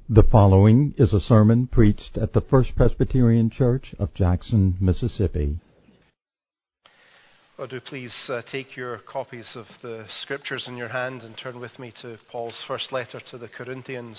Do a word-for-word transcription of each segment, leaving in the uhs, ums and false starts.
The following is a sermon preached at the First Presbyterian Church of Jackson, Mississippi. Well, do please uh, take your copies of the Scriptures in your hand and turn with me to Paul's first letter to the Corinthians,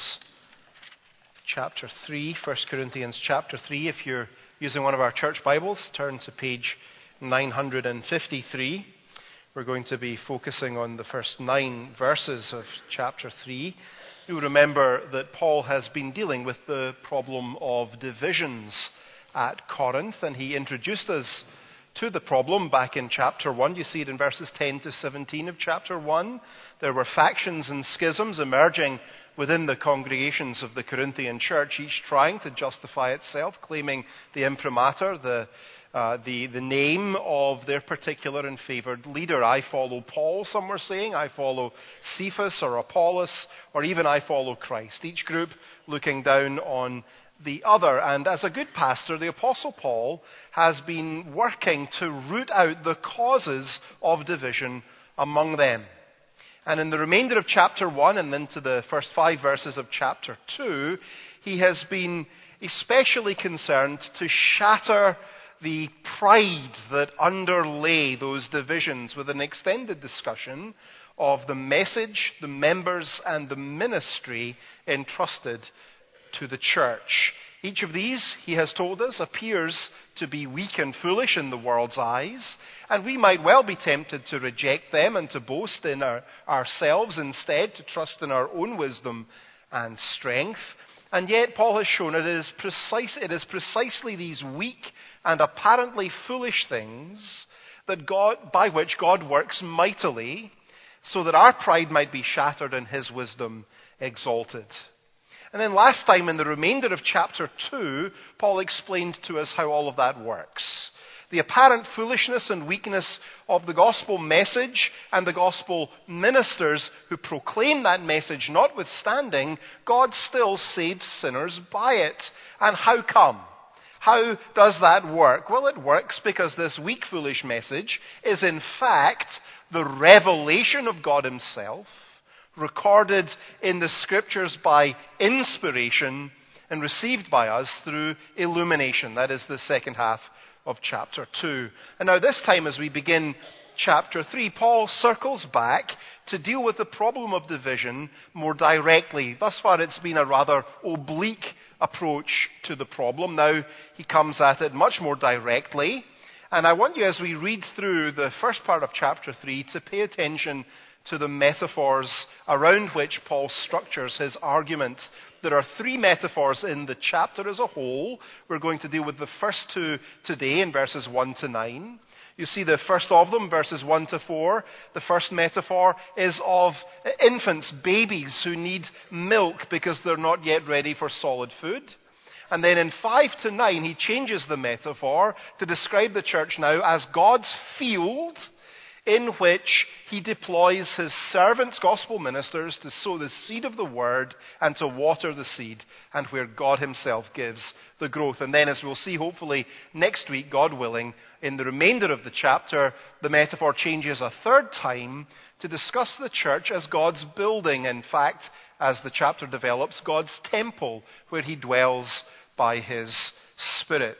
chapter three. First Corinthians chapter three. If you're using one of our church Bibles, turn to page nine hundred fifty-three. We're going to be focusing on the first nine verses of chapter three. You remember that Paul has been dealing with the problem of divisions at Corinth, and he introduced us to the problem back in chapter one. You see it in verses ten to seventeen of chapter one. There were factions and schisms emerging within the congregations of the Corinthian church, each trying to justify itself, claiming the imprimatur, the Uh, the, the name of their particular and favored leader. I follow Paul, some were saying. I follow Cephas or Apollos, or even I follow Christ. Each group looking down on the other. And as a good pastor, the Apostle Paul has been working to root out the causes of division among them. And in the remainder of chapter one and into the first five verses of chapter two, he has been especially concerned to shatter the pride that underlay those divisions with an extended discussion of the message, the members, and the ministry entrusted to the church. Each of these, he has told us, appears to be weak and foolish in the world's eyes, and we might well be tempted to reject them and to boast in our, ourselves instead, to trust in our own wisdom and strength. And yet Paul has shown it is, precise, it is precisely these weak and apparently foolish things that God, by which God works mightily, so that our pride might be shattered and his wisdom exalted. And then last time in the remainder of chapter two, Paul explained to us how all of that works. The apparent foolishness and weakness of the gospel message and the gospel ministers who proclaim that message notwithstanding, God still saves sinners by it. And how come? How does that work? Well, it works because this weak, foolish message is in fact the revelation of God himself, recorded in the Scriptures by inspiration and received by us through illumination. That is the second half of chapter two. And now this time as we begin chapter three, Paul circles back to deal with the problem of division more directly. Thus far it's been a rather oblique approach to the problem. Now he comes at it much more directly. And I want you, as we read through the first part of chapter three, to pay attention to the metaphors around which Paul structures his argument. There are three metaphors in the chapter as a whole. We're going to deal with the first two today in verses one to nine. You see the first of them, verses one to four. The first metaphor is of infants, babies who need milk because they're not yet ready for solid food. And then in five to nine, he changes the metaphor to describe the church now as God's field, in which he deploys his servants, gospel ministers, to sow the seed of the word and to water the seed, and where God himself gives the growth. And then, as we'll see hopefully next week, God willing, in the remainder of the chapter, the metaphor changes a third time to discuss the church as God's building. In fact, as the chapter develops, God's temple, where he dwells by his Spirit.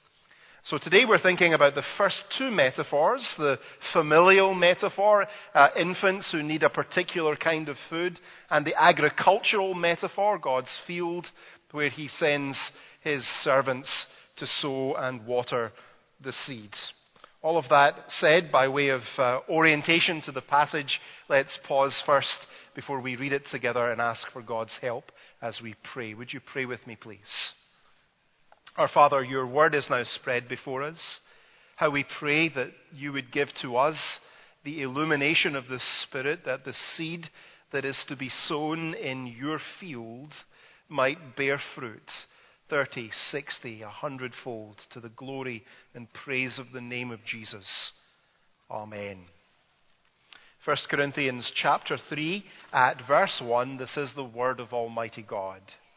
So today we're thinking about the first two metaphors, the familial metaphor, uh, infants who need a particular kind of food, and the agricultural metaphor, God's field, where he sends his servants to sow and water the seeds. All of that said, by way of uh, orientation to the passage, let's pause first before we read it together and ask for God's help as we pray. Would you pray with me, please? Our Father, your word is now spread before us. How we pray that you would give to us the illumination of the Spirit, that the seed that is to be sown in your field might bear fruit, thirty, sixty, a hundredfold, to the glory and praise of the name of Jesus. Amen. First Corinthians chapter three, at verse one, this is the word of Almighty God.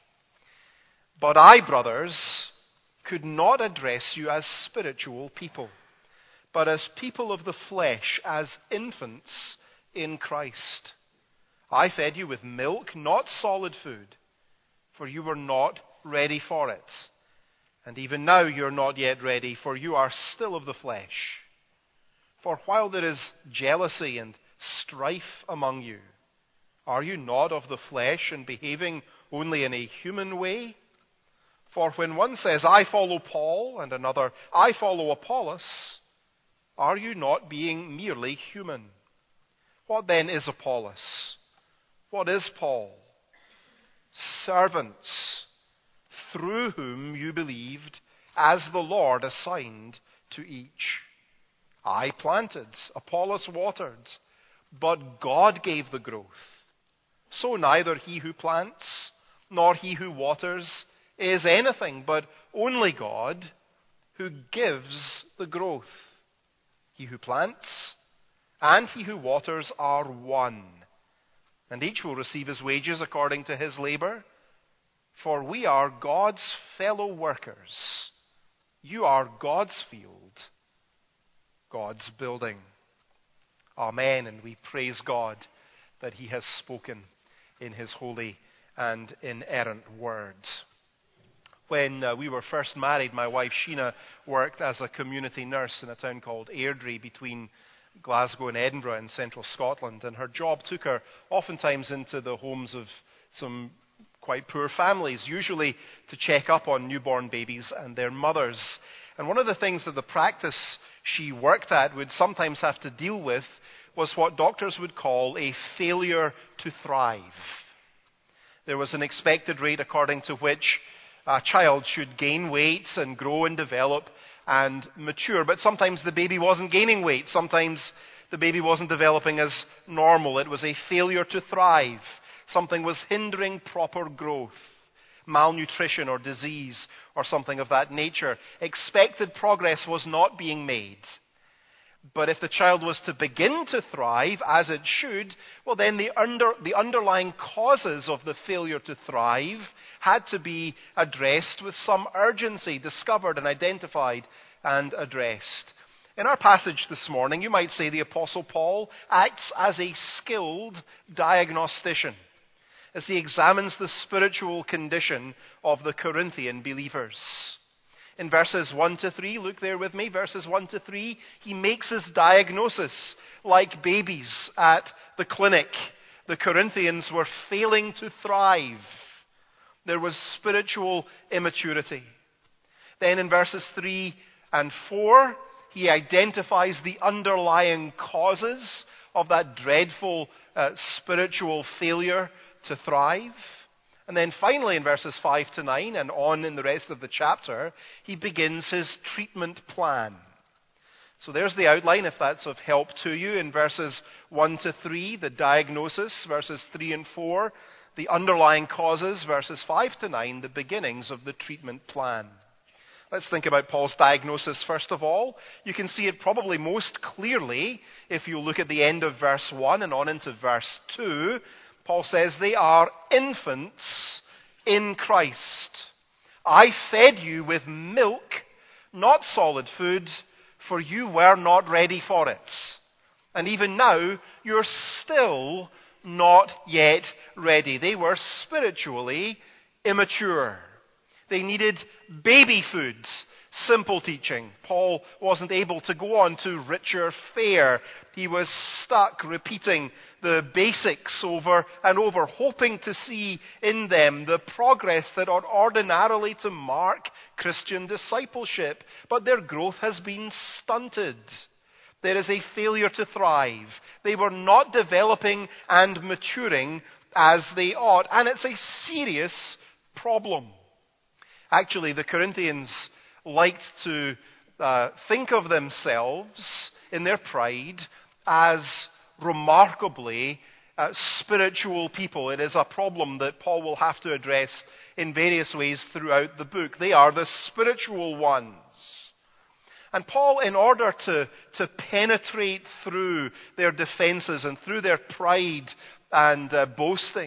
But I, brothers, could not address you as spiritual people, but as people of the flesh, as infants in Christ. I fed you with milk, not solid food, for you were not ready for it. And even now you're not yet ready, for you are still of the flesh. For while there is jealousy and strife among you, are you not of the flesh and behaving only in a human way? For when one says, I follow Paul, and another, I follow Apollos, are you not being merely human? What then is Apollos? What is Paul? Servants, through whom you believed, as the Lord assigned to each. I planted, Apollos watered, but God gave the growth. So neither he who plants nor he who waters is anything, but only God who gives the growth. He who plants and he who waters are one, and each will receive his wages according to his labor. For we are God's fellow workers. You are God's field, God's building. Amen. And we praise God that he has spoken in his holy and inerrant word. When uh, we were first married, my wife Sheena worked as a community nurse in a town called Airdrie between Glasgow and Edinburgh in central Scotland. And her job took her oftentimes into the homes of some quite poor families, usually to check up on newborn babies and their mothers. And one of the things that the practice she worked at would sometimes have to deal with was what doctors would call a failure to thrive. There was an expected rate according to which a child should gain weight and grow and develop and mature, but sometimes the baby wasn't gaining weight. Sometimes the baby wasn't developing as normal. It was a failure to thrive. Something was hindering proper growth, malnutrition or disease or something of that nature. Expected progress was not being made. But if the child was to begin to thrive, as it should, well then the, under, the underlying causes of the failure to thrive had to be addressed with some urgency, discovered and identified and addressed. In our passage this morning, you might say the Apostle Paul acts as a skilled diagnostician as he examines the spiritual condition of the Corinthian believers. In verses one to three, look there with me, verses one to three, he makes his diagnosis like babies at the clinic. The Corinthians were failing to thrive. There was spiritual immaturity. Then in verses three and four, he identifies the underlying causes of that dreadful uh, spiritual failure to thrive. And then finally in verses five to nine and on in the rest of the chapter, he begins his treatment plan. So there's the outline, if that's of help to you. In verses one to three, the diagnosis. Verses three and four, the underlying causes. Verses five to nine, the beginnings of the treatment plan. Let's think about Paul's diagnosis first of all. You can see it probably most clearly if you look at the end of verse one and on into verse two. Paul says they are infants in Christ. I fed you with milk, not solid food, for you were not ready for it. And even now, you're still not yet ready. They were spiritually immature. They needed baby foods, simple teaching. Paul wasn't able to go on to richer fare. He was stuck repeating the basics over and over, hoping to see in them the progress that ought ordinarily to mark Christian discipleship. But their growth has been stunted. There is a failure to thrive. They were not developing and maturing as they ought. And it's a serious problem. Actually, the Corinthians liked to uh, think of themselves in their pride as remarkably uh, spiritual people. It is a problem that Paul will have to address in various ways throughout the book. They are the spiritual ones. And Paul, in order to, to penetrate through their defenses and through their pride and uh, boasting,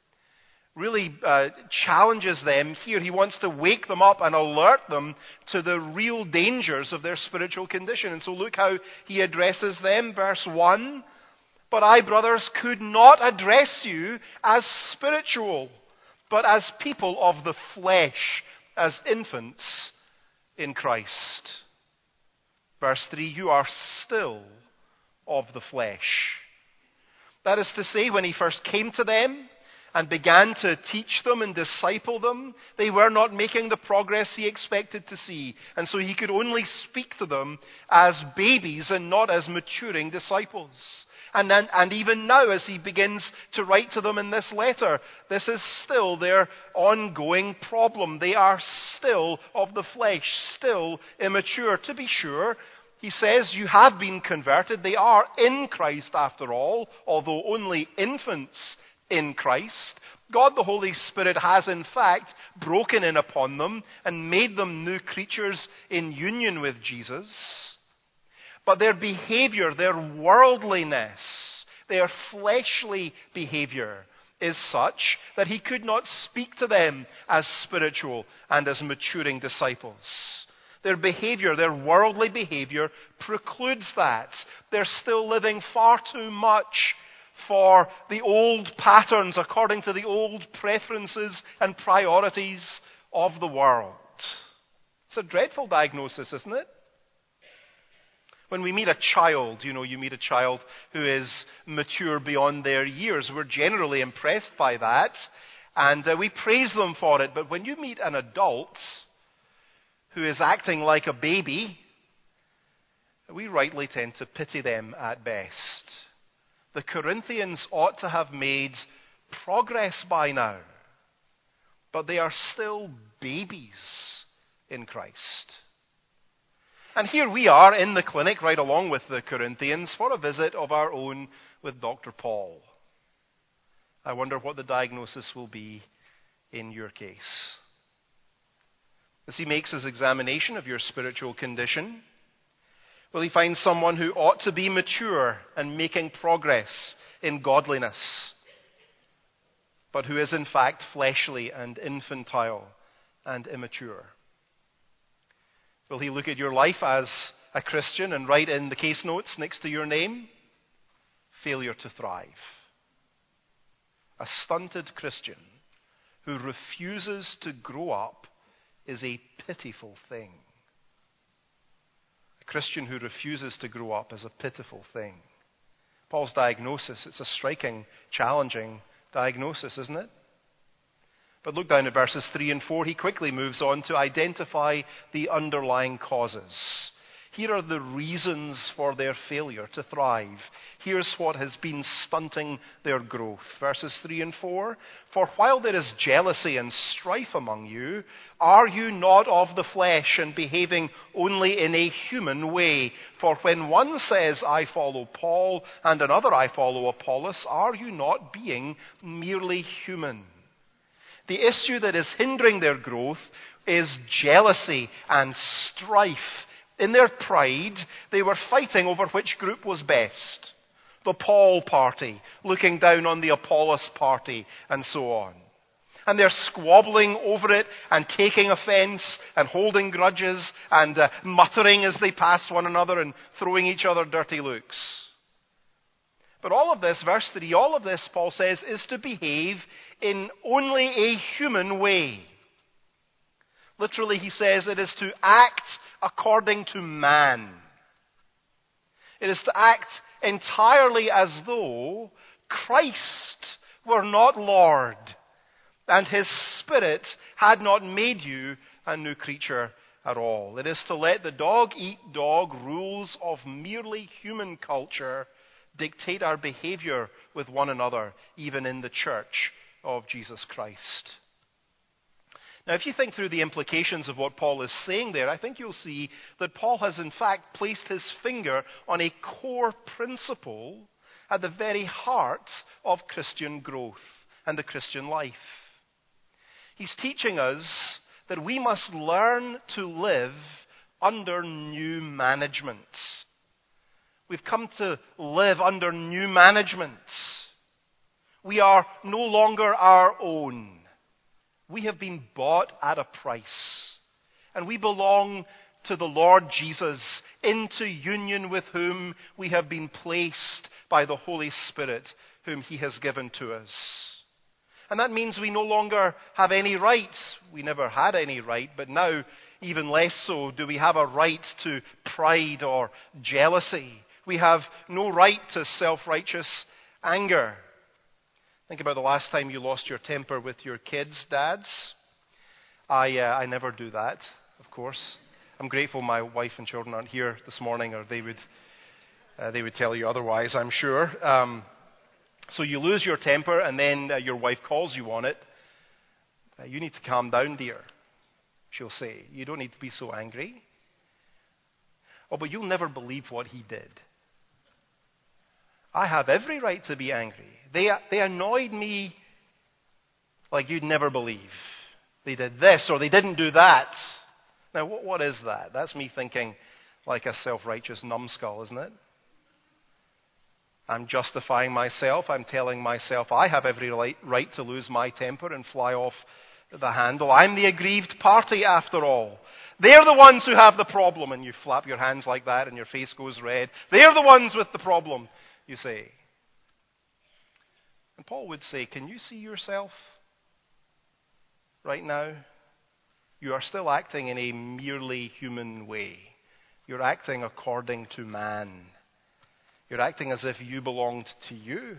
really uh, challenges them here. He wants to wake them up and alert them to the real dangers of their spiritual condition. And so look how he addresses them. Verse one, but I, brothers, could not address you as spiritual, but as people of the flesh, as infants in Christ. Verse three, you are still of the flesh. That is to say, when he first came to them and began to teach them and disciple them, they were not making the progress he expected to see. And so he could only speak to them as babies and not as maturing disciples. And then, and even now, as he begins to write to them in this letter, this is still their ongoing problem. They are still of the flesh, still immature. To be sure, he says, you have been converted. They are in Christ after all, although only infants in Christ. God the Holy Spirit has in fact broken in upon them and made them new creatures in union with Jesus. But their behavior, their worldliness, their fleshly behavior is such that he could not speak to them as spiritual and as maturing disciples. Their behavior, their worldly behavior precludes that. They're still living far too much for the old patterns according to the old preferences and priorities of the world. It's a dreadful diagnosis, isn't it? When we meet a child, you know, you meet a child who is mature beyond their years, we're generally impressed by that, and uh, we praise them for it. But when you meet an adult who is acting like a baby, we rightly tend to pity them at best. The Corinthians ought to have made progress by now, but they are still babies in Christ. And here we are in the clinic right along with the Corinthians for a visit of our own with Doctor Paul. I wonder what the diagnosis will be in your case. As he makes his examination of your spiritual condition, will he find someone who ought to be mature and making progress in godliness, but who is in fact fleshly and infantile and immature? Will he look at your life as a Christian and write in the case notes next to your name, failure to thrive? A stunted Christian who refuses to grow up is a pitiful thing. A Christian who refuses to grow up is a pitiful thing. Paul's diagnosis, it's a striking, challenging diagnosis, isn't it? But look down at verses three and four. He quickly moves on to identify the underlying causes. Here are the reasons for their failure to thrive. Here's what has been stunting their growth. Verses three and four. For while there is jealousy and strife among you, are you not of the flesh and behaving only in a human way? For when one says, I follow Paul, and another, I follow Apollos, are you not being merely human? The issue that is hindering their growth is jealousy and strife. In their pride, they were fighting over which group was best. The Paul party, looking down on the Apollos party, and so on. And they're squabbling over it and taking offense and holding grudges and uh, muttering as they pass one another and throwing each other dirty looks. But all of this, verse three, all of this, Paul says, is to behave in only a human way. Literally, he says it is to act according to man. It is to act entirely as though Christ were not Lord and his Spirit had not made you a new creature at all. It is to let the dog-eat-dog rules of merely human culture dictate our behavior with one another, even in the church of Jesus Christ. Now, if you think through the implications of what Paul is saying there, I think you'll see that Paul has in fact placed his finger on a core principle at the very heart of Christian growth and the Christian life. He's teaching us that we must learn to live under new management. We've come to live under new management. We are no longer our own. We have been bought at a price. And we belong to the Lord Jesus, into union with whom we have been placed by the Holy Spirit, whom he has given to us. And that means we no longer have any right. We never had any right, but now, even less so, do we have a right to pride or jealousy. We have no right to self-righteous anger. Think about the last time you lost your temper with your kids, dads. I, uh, I never do that, of course. I'm grateful my wife and children aren't here this morning, or they would, uh, they would tell you otherwise, I'm sure. Um, so you lose your temper, and then uh, your wife calls you on it. Uh, you need to calm down, dear, she'll say. You don't need to be so angry. Oh, but you'll never believe what he did. I have every right to be angry. They, they annoyed me like you'd never believe. They did this, or they didn't do that. Now, what, what is that? That's me thinking like a self-righteous numbskull, isn't it? I'm justifying myself. I'm telling myself I have every right to lose my temper and fly off the handle. I'm the aggrieved party, after all. They're the ones who have the problem. And you flap your hands like that and your face goes red. They're the ones with the problem, you say. And Paul would say, can you see yourself right now? You are still acting in a merely human way. You're acting according to man. You're acting as if you belonged to you.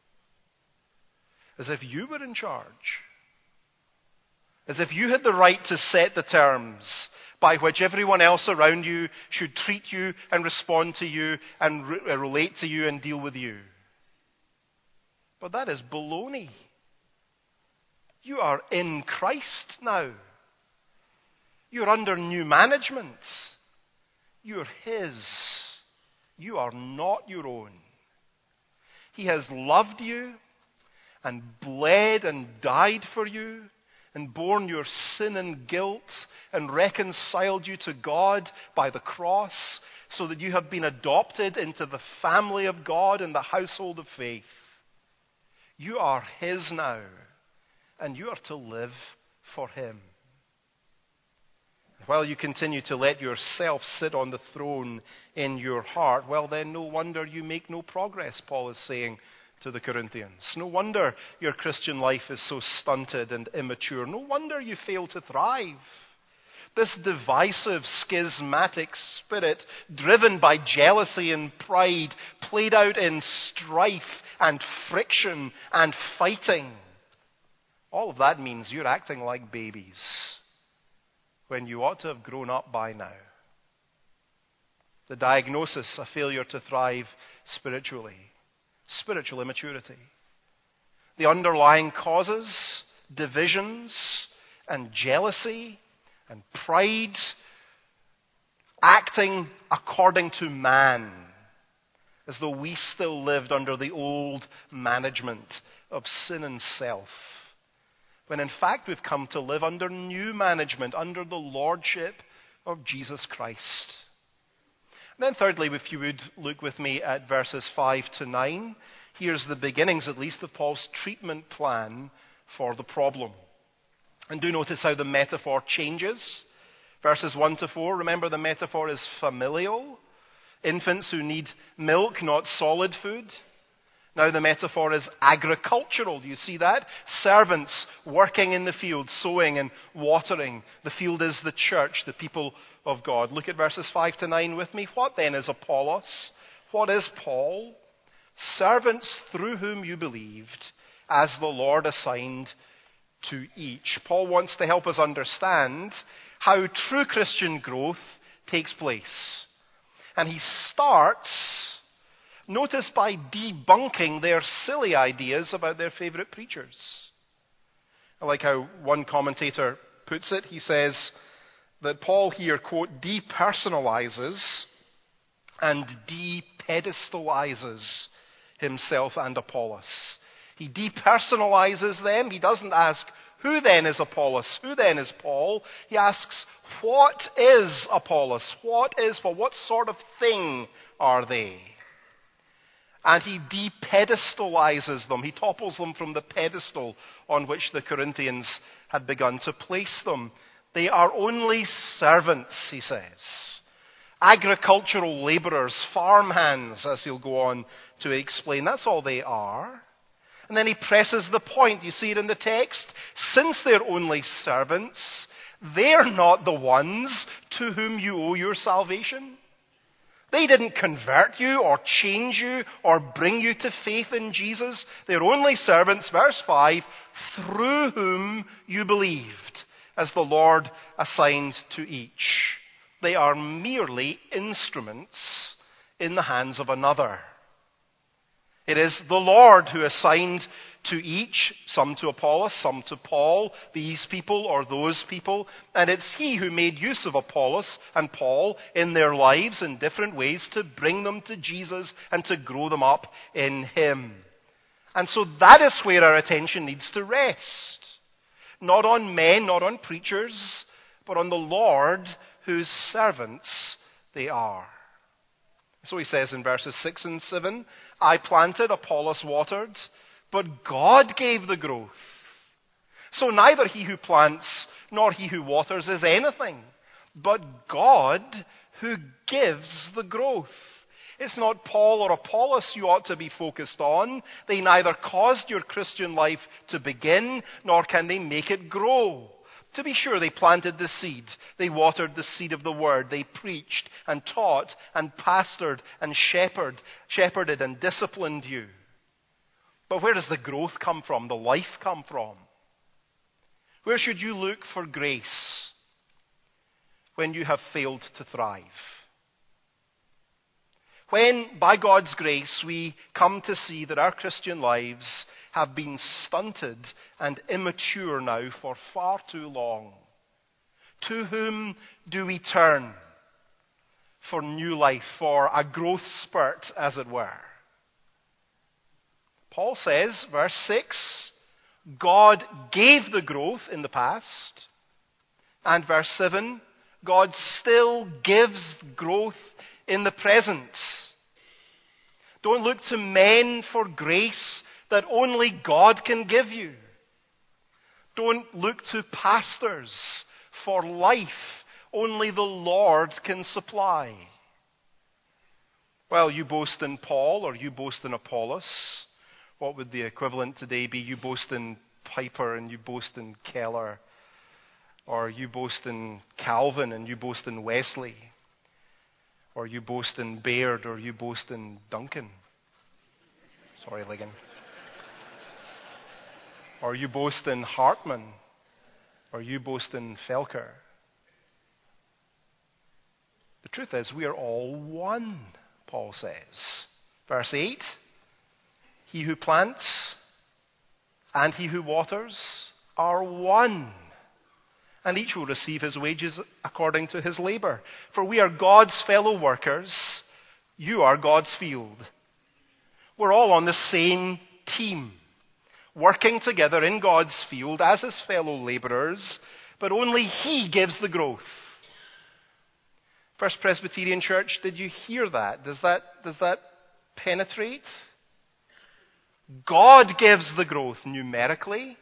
As if you were in charge. As if you had the right to set the terms by which everyone else around you should treat you and respond to you and re- relate to you and deal with you. But that is baloney. You are in Christ now. You're under new management. You're His. You are not your own. He has loved you and bled and died for you and borne your sin and guilt and reconciled you to God by the cross so that you have been adopted into the family of God and the household of faith. You are His now, and you are to live for Him. While you continue to let yourself sit on the throne in your heart, well then no wonder you make no progress, Paul is saying to the Corinthians. No wonder your Christian life is so stunted and immature. No wonder you fail to thrive. This divisive, schismatic spirit, driven by jealousy and pride, played out in strife and friction and fighting. All of that means you're acting like babies when you ought to have grown up by now. The diagnosis, a failure to thrive spiritually. Spiritual immaturity. The underlying causes, divisions and jealousy and pride, acting according to man, as though we still lived under the old management of sin and self. When in fact we've come to live under new management, under the lordship of Jesus Christ. And then thirdly, if you would look with me at verses five to nine, here's the beginnings at least of Paul's treatment plan for the problem. And do notice how the metaphor changes. Verses one to four, remember the metaphor is familial. Infants who need milk, not solid food. Now the metaphor is agricultural. Do you see that? Servants working in the field, sowing and watering. The field is the church, the people of God. Look at verses five to nine with me. What then is Apollos? What is Paul? Servants through whom you believed, as the Lord assigned to each. Paul wants to help us understand how true Christian growth takes place. And he starts, notice, by debunking their silly ideas about their favorite preachers. I like how one commentator puts it. He says that Paul here, quote, depersonalizes and depedestalizes himself and Apollos. He depersonalizes them. He doesn't ask, who then is Apollos? Who then is Paul? He asks, what is Apollos? What is Paul? What sort of thing are they? And he depedestalizes them. He topples them from the pedestal on which the Corinthians had begun to place them. They are only servants, he says. Agricultural laborers, farmhands, as he'll go on to explain. That's all they are. And then he presses the point. You see it in the text. Since they're only servants, they're not the ones to whom you owe your salvation. They didn't convert you or change you or bring you to faith in Jesus. They're only servants, verse five, through whom you believed, as the Lord assigned to each. They are merely instruments in the hands of another. It is the Lord who assigned to each, some to Apollos, some to Paul, these people or those people. And it's He who made use of Apollos and Paul in their lives in different ways to bring them to Jesus and to grow them up in Him. And so that is where our attention needs to rest. Not on men, not on preachers, but on the Lord whose servants they are. So he says in verses six and seven, I planted, Apollos watered, but God gave the growth. So neither he who plants nor he who waters is anything, but God who gives the growth. It's not Paul or Apollos you ought to be focused on. They neither caused your Christian life to begin, nor can they make it grow. To be sure, they planted the seed. They watered the seed of the word. They preached and taught and pastored and shepherded, shepherded and disciplined you. But where does the growth come from? The life come from? Where should you look for grace when you have failed to thrive? When, by God's grace, we come to see that our Christian lives have been stunted and immature now for far too long, to whom do we turn for new life, for a growth spurt, as it were? Paul says, verse six, God gave the growth in the past. And verse seven, God still gives growth in the present. Don't look to men for grace that only God can give you. Don't look to pastors for life only the Lord can supply. Well, you boast in Paul or you boast in Apollos. What would the equivalent today be? You boast in Piper and you boast in Keller. Or you boast in Calvin and you boast in Wesley. Or you boast in Baird or you boast in Duncan. Sorry, Ligon. Or you boast in Hartman. Or you boast in Felker. The truth is, we are all one, Paul says. Verse eight, he who plants and he who waters are one, and each will receive his wages according to his labor. For we are God's fellow workers. You are God's field. We're all on the same team, working together in God's field as his fellow laborers, but only he gives the growth. First Presbyterian Church, did you hear that? Does that, does that penetrate? God gives the growth numerically,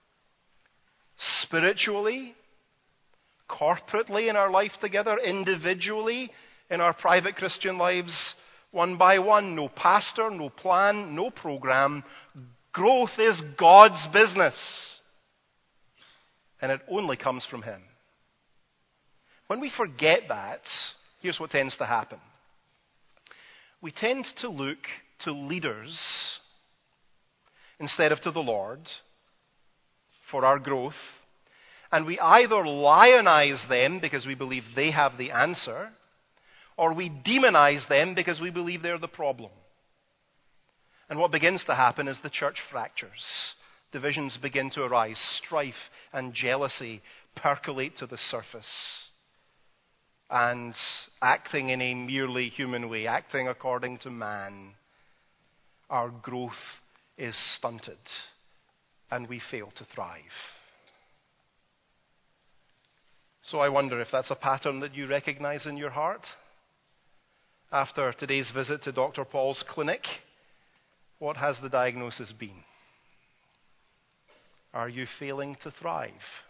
spiritually, corporately in our life together, individually in our private Christian lives, one by one. No pastor, no plan, no program. Growth is God's business. And it only comes from him. When we forget that, here's what tends to happen. We tend to look to leaders instead of to the Lord for our growth. And we either lionize them because we believe they have the answer, or we demonize them because we believe they're the problem. And what begins to happen is the church fractures. Divisions begin to arise. Strife and jealousy percolate to the surface. And acting in a merely human way, acting according to man, our growth is stunted and we fail to thrive. So I wonder if that's a pattern that you recognize in your heart. After today's visit to Doctor Paul's clinic, what has the diagnosis been? Are you failing to thrive?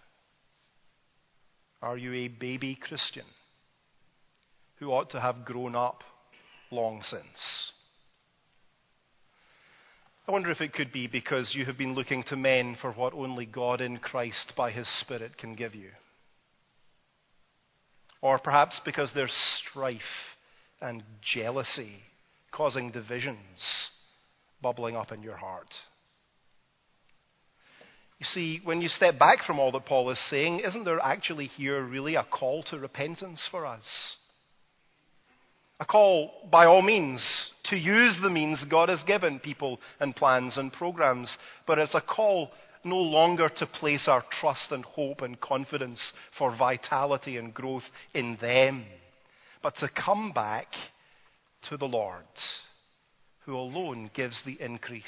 Are you a baby Christian who ought to have grown up long since? I wonder if it could be because you have been looking to men for what only God in Christ by his Spirit can give you. Or perhaps because there's strife and jealousy causing divisions bubbling up in your heart. You see, when you step back from all that Paul is saying, isn't there actually here really a call to repentance for us? A call, by all means, to use the means God has given people and plans and programs, but it's a call no longer to place our trust and hope and confidence for vitality and growth in them, but to come back to the Lord, who alone gives the increase.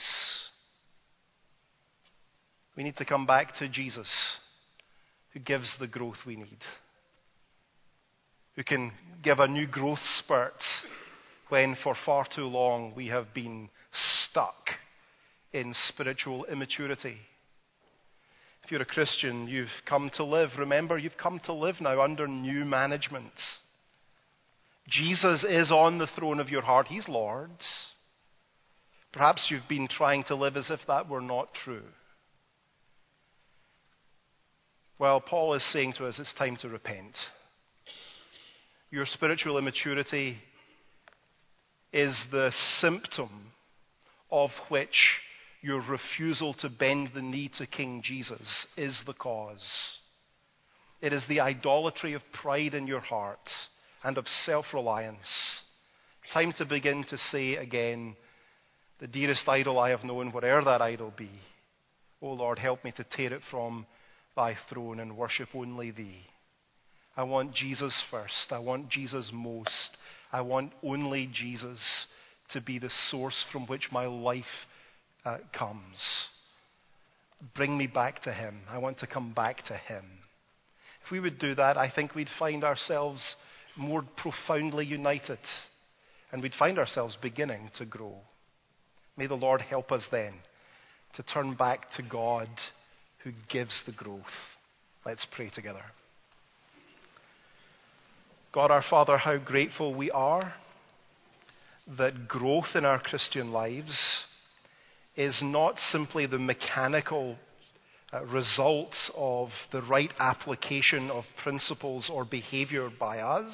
We need to come back to Jesus, who gives the growth we need, who can give a new growth spurt when for far too long we have been stuck in spiritual immaturity. If you're a Christian, you've come to live. Remember, you've come to live now under new management. Jesus is on the throne of your heart. He's Lord. Perhaps you've been trying to live as if that were not true. Well, Paul is saying to us, it's time to repent. Your spiritual immaturity is the symptom of which your refusal to bend the knee to King Jesus is the cause. It is the idolatry of pride in your heart and of self-reliance. Time to begin to say again, the dearest idol I have known, whatever that idol be, O Lord, help me to tear it from thy throne and worship only thee. I want Jesus first. I want Jesus most. I want only Jesus to be the source from which my life uh, comes. Bring me back to him. I want to come back to him. If we would do that, I think we'd find ourselves more profoundly united, and we'd find ourselves beginning to grow. May the Lord help us then to turn back to God who gives the growth. Let's pray together. God our Father, how grateful we are that growth in our Christian lives is not simply the mechanical uh, result of the right application of principles or behavior by us,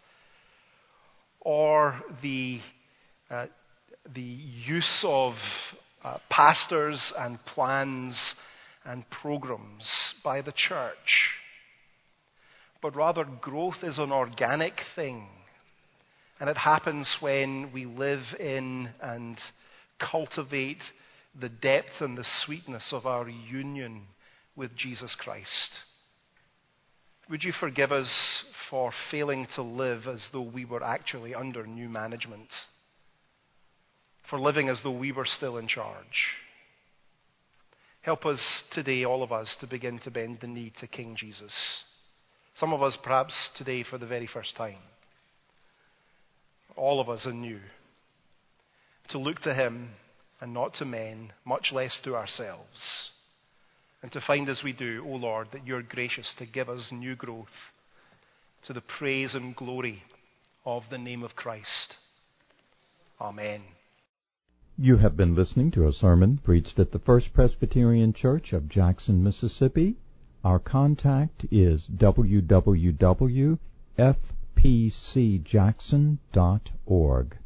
or the, uh, the use of uh, pastors and plans and programs by the church. But rather, growth is an organic thing. And it happens when we live in and cultivate the depth and the sweetness of our union with Jesus Christ. Would you forgive us for failing to live as though we were actually under new management? For living as though we were still in charge? Help us today, all of us, to begin to bend the knee to King Jesus. Some of us perhaps today for the very first time. All of us anew. To look to him and not to men, much less to ourselves. And to find as we do, O Lord, that you're gracious to give us new growth to the praise and glory of the name of Christ. Amen. You have been listening to a sermon preached at the First Presbyterian Church of Jackson, Mississippi. Our contact is w w w dot f p c jackson dot org.